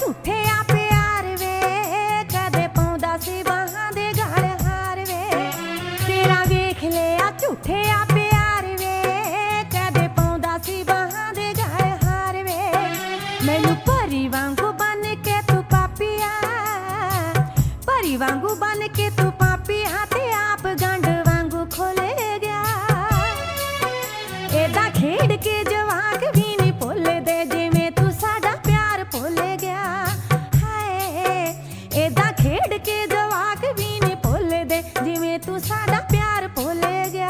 झूठे आ प्यार वे कदे पाउंदा सी बाहां दे गल हार वे तेरा वेख लिया झूठे आ प्यार वे कदे पाउंदा सी बाहां दे गल हार वे मैनू परी वांगू बन के तू पापिया परी वांगू बन के तू पापिया ते आप गंढ वांगू खोले गया एदा खेड के जवाक भी नहीं भुल दे जिवें तू साडा प्यार भुल गया हाय एदा खेड के जवाक भी नहीं भुल दे जिवें तू साडा प्यार भुल गया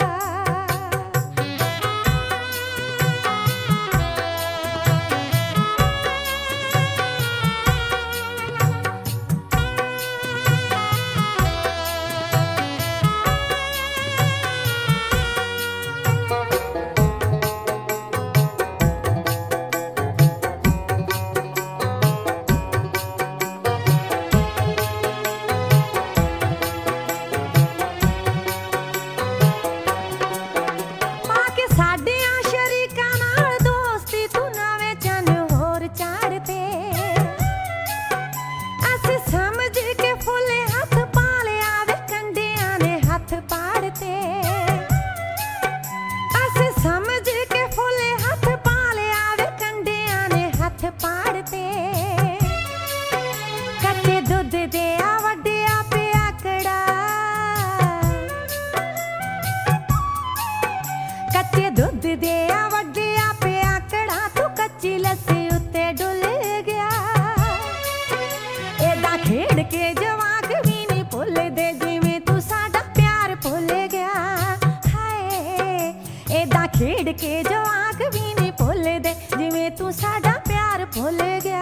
खेड के जवाक भी नहीं भुल दे जिवें तू साडा प्यार भुल गया हाय एदा खेड के जवाक भी नहीं भुल दे जिवें तू साडा प्यार भुल गया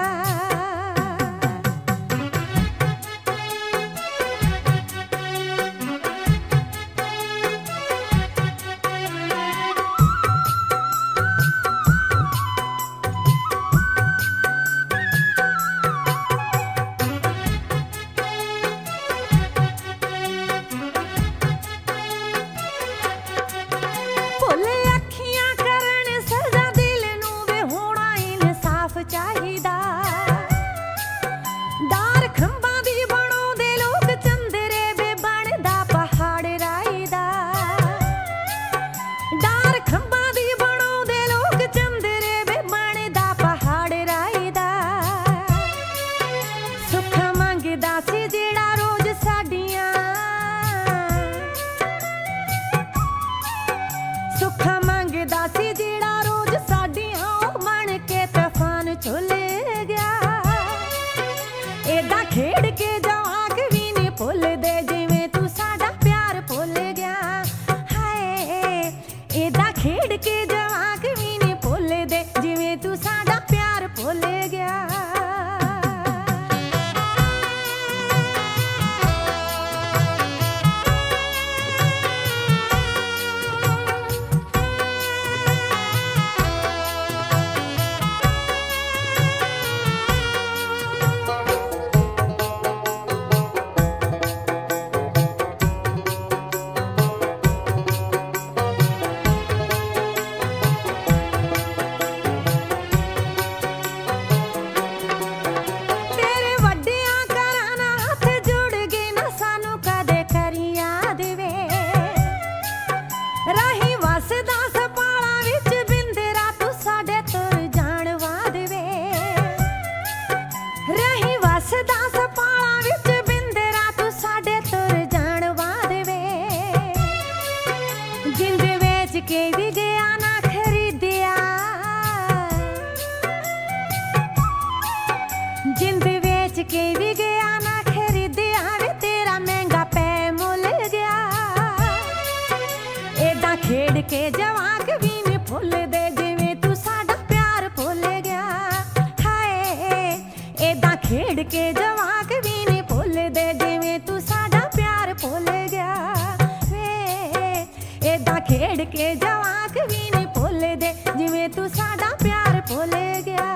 खेड के जवाक भी नहीं भुल दे जिवें तू साडा प्यार भुल गया हाय एदा खेड के जवाक भी नहीं भुल दे जिवें तू साडा प्यार भुल गया के भी गया ना खरीदिया जिंद बेच के भी गया ना खरीदिया वे तेरा महंगा पै मुल गया एदा खेड के जवाक भी नहीं भुल दे जिवें तू साडा प्यार भुल गया हाय एदा खेड के जवाक भी नहीं भुल दे जिवें तू साडा प्यार भुल गया एदा खेड के जवाक भी नहीं भुल दे जिवें तू साडा प्यार भुल गया।